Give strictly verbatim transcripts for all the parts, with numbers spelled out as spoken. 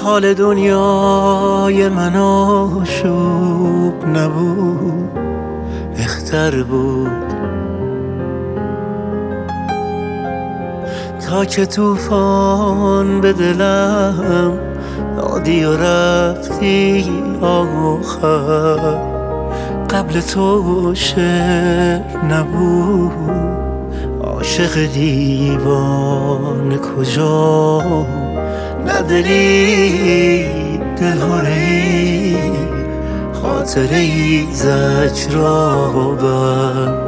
حال دنیای من آشوب نبود، بهتر بود تا که طوفان به دلم دادی و رفتی آخر. قبل تو شعر نبود، عاشق دیوانه کجا، نداری دلهایی خاطره ای زجرآور.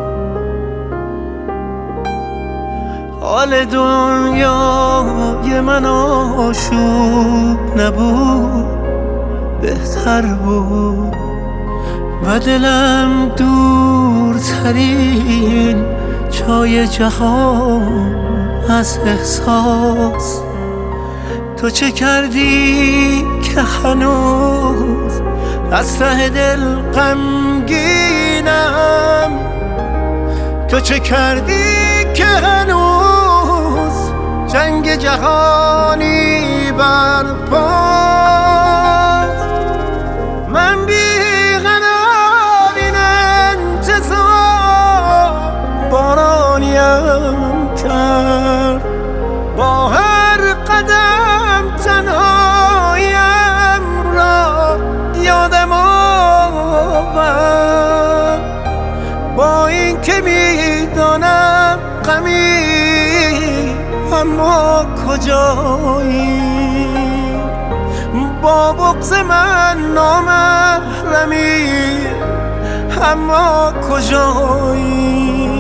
حال دنیای من آشوب نبود، بهتر بود و دلم دورترین جای جهان از احساس. تو چه کردی که هنوز از ته دل غمگینم؟ تو چه کردی که هنوز جنگ جهانی برپاست؟ من بیقرار این انتظار بارانیم کرد، با هر قدم تنهایم را یادم آورد. با این که میدانم غمی اما کجایی، با بغض من نامحرمی اما کجایی.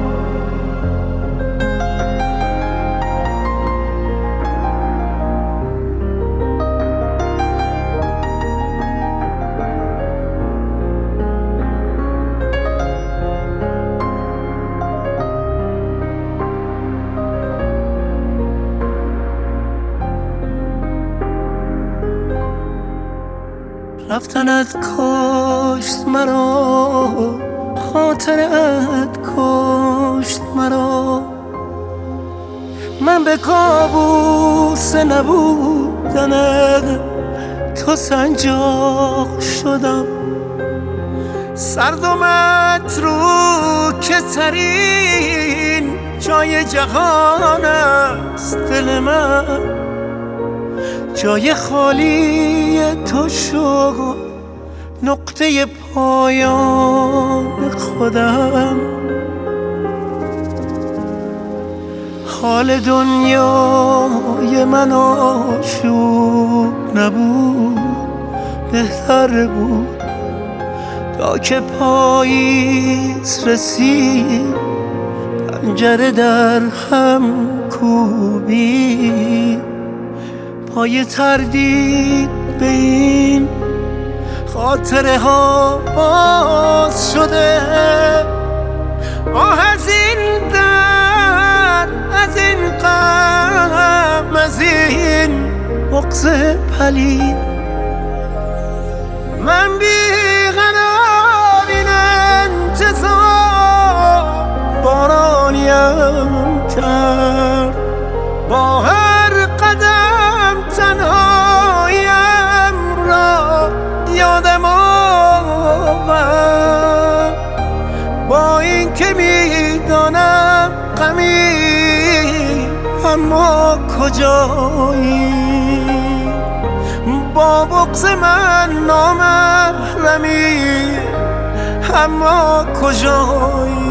رفتنت کشت مرا، خاطرت کشت مرا. من به کابوس نبودنت تو سنجاق شدم. سرد و متروکه ترین جای جهان است دل من، جای خالی تو شد نقطه پایان خودم. حال دنیای من آشوب نبود، بهتر بود تا که پاییز رسید پنجره در هم کوبید. پای تردید به این خاطره ها باز شده. آه از این درد، از این غم، از این بغض پلید. من بیقرار این انتظار بارانیم کرد، با هر قدم تنهایم را یادم آورد. با این که میدانم غمی اما کجایی، با بغض من نامحرمی اما کجایی.